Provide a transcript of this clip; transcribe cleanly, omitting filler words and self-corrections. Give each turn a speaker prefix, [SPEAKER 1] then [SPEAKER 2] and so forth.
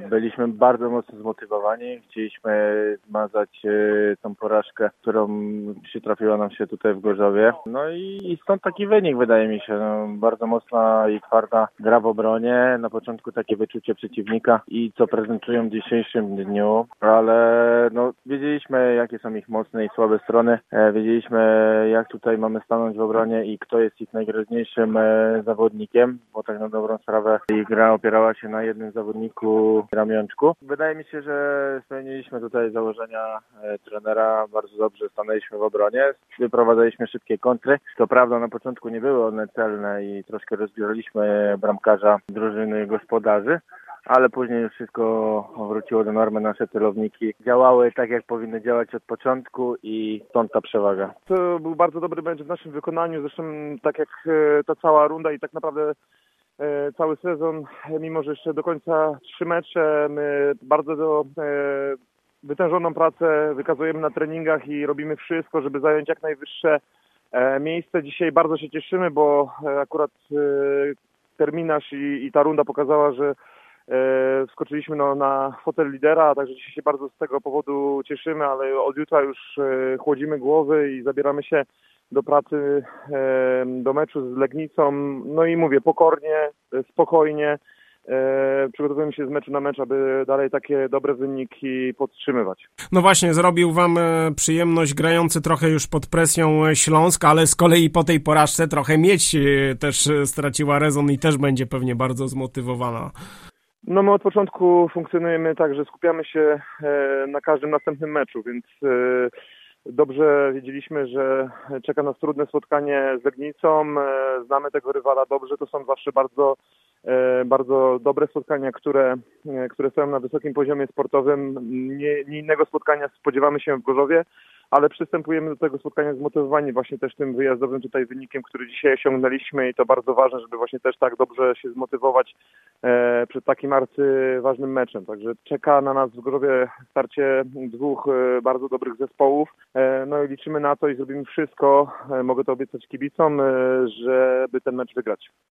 [SPEAKER 1] Byliśmy bardzo mocno zmotywowani. Chcieliśmy zmazać tą porażkę, którą przytrafiła nam się tutaj w Gorzowie. No i stąd taki wynik, wydaje mi się. No, bardzo mocna i twarda gra w obronie. Na początku takie wyczucie przeciwnika i co prezentują w dzisiejszym dniu. Ale no, wiedzieliśmy, jakie są ich mocne i słabe strony. Wiedzieliśmy, jak tutaj mamy stanąć w obronie i kto jest ich najgroźniejszym zawodnikiem, bo tak na dobrą sprawę ich gra opierała się na jednym zawodniku Ramionczku. Wydaje mi się, że spełniliśmy tutaj założenia trenera, bardzo dobrze stanęliśmy w obronie, wyprowadzaliśmy szybkie kontry. To prawda, na początku nie były one celne i troszkę rozbioriliśmy bramkarza drużyny gospodarzy, ale później już wszystko wróciło do normy, nasze celowniki działały tak, jak powinny działać od początku i stąd ta przewaga.
[SPEAKER 2] To był bardzo dobry mecz w naszym wykonaniu, zresztą tak jak ta cała runda i tak naprawdę cały sezon, mimo że jeszcze do końca 3 mecze, my bardzo wytężoną pracę wykazujemy na treningach i robimy wszystko, żeby zająć jak najwyższe miejsce. Dzisiaj bardzo się cieszymy, bo akurat terminarz i ta runda pokazała, że wskoczyliśmy na fotel lidera, także dzisiaj się bardzo z tego powodu cieszymy, ale od jutra już chłodzimy głowy i zabieramy się do pracy, do meczu z Legnicą. No i mówię, pokornie, spokojnie, przygotowujemy się z meczu na mecz, aby dalej takie dobre wyniki podtrzymywać.
[SPEAKER 3] No właśnie, zrobił wam przyjemność grający trochę już pod presją Śląsk, ale z kolei po tej porażce trochę Miedź też straciła rezon i też będzie pewnie bardzo zmotywowana.
[SPEAKER 2] No my od początku funkcjonujemy tak, że skupiamy się na każdym następnym meczu, więc dobrze wiedzieliśmy, że czeka nas trudne spotkanie z Legnicą. Znamy tego rywala dobrze, to są zawsze bardzo dobre spotkania, które stoją na wysokim poziomie sportowym. Nie innego spotkania spodziewamy się w Gorzowie, ale przystępujemy do tego spotkania zmotywowani właśnie też tym wyjazdowym tutaj wynikiem, który dzisiaj osiągnęliśmy i to bardzo ważne, żeby właśnie też tak dobrze się zmotywować przed takim arcyważnym meczem. Także czeka na nas w Gorzowie starcie 2 bardzo dobrych zespołów. No i liczymy na to i zrobimy wszystko, mogę to obiecać kibicom, żeby ten mecz wygrać.